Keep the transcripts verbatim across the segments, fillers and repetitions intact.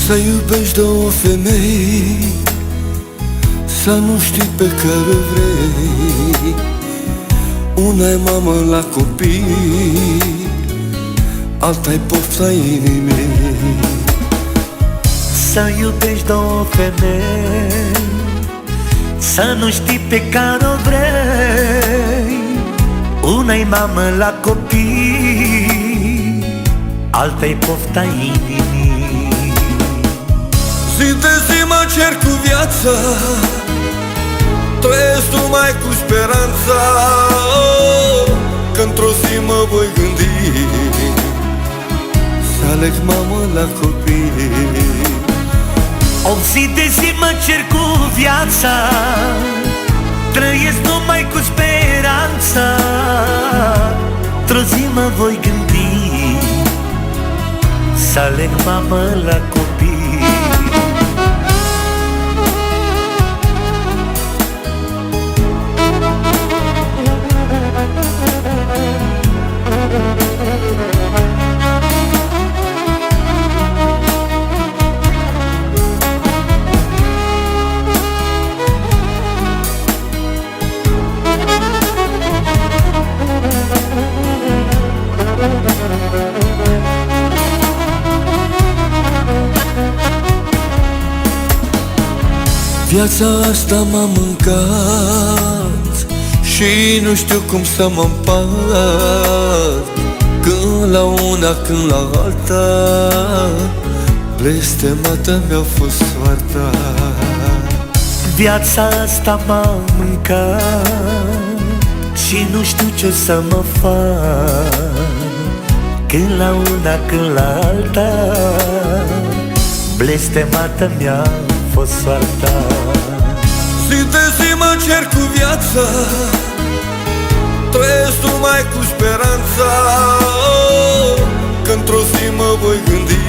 Să iubești două femei, să nu știi pe care vrei. Una-i mamă la copii, alta-i pofta inimii. Să iubești două femei, să nu știi pe care o vrei. Una-i mamă la copii, alta-i pofta inimii. Zi de zi mă cer cu viața, trăiesc numai cu speranța că într-o zi mă voi gândi să aleg mamă la copii. O zi de zi mă cer cu viața, trăiesc numai cu speranța, într-o zi mă voi gândi să aleg mamă la copii. Viața asta m-a mâncat și nu știu cum să mă împart. Când la una, când la alta, blestemată mi-a fost soarta. Viața asta m-a mâncat și nu știu ce să mă fac. Când la una, când la alta, blestemată mi-a fost soarta. Zi de zi mă cer cu viața, trăiesc numai cu speranța că într-o zi mă voi gândi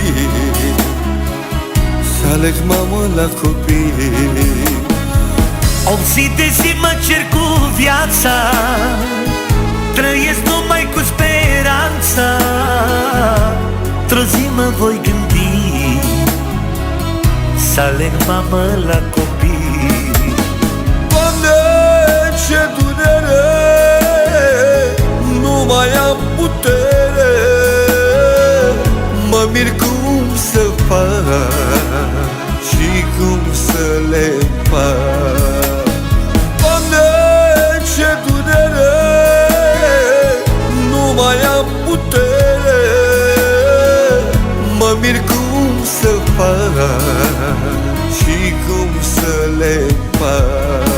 să aleg mamă la copii. O zi de zi mă cer cu viața, trăiesc numai cu speranța, într-o zi mă voi gândi să aleg mamă la copii. Doamne, ce durere, nu mai am putere, mă mir cum să fac și cum să le împart. Doamne, ce durere, nu mai am putere, mă mir cum să fac și cum să le împart.